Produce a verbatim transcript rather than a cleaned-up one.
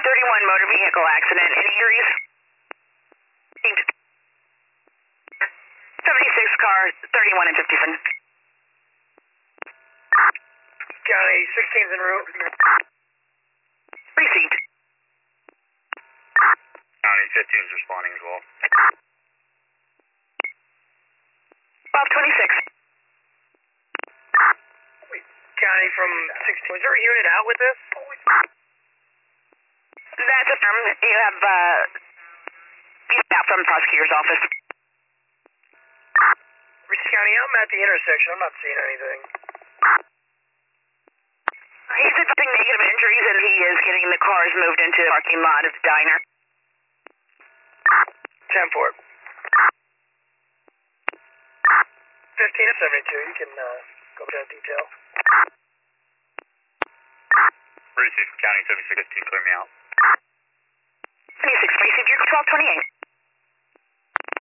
thirty-one motor vehicle accident. Any injuries? seventy-six car, thirty-one and fifty-seven. County sixteen's en route. Received. County fifteen's responding as well. twelve twenty-six. County from sixteen. Was there a unit out with this? That's a firm. You have, uh, you out from the prosecutor's office. Reese County, I'm at the intersection. I'm not seeing anything. He's admitting negative injuries and he is getting the cars moved into the parking lot of the diner. ten four. fifteen to seventy-two. You can, uh, go to that detail. Received. County seventy-six fifteen, clear me out. twenty-six, received. You're twelve twenty-eight.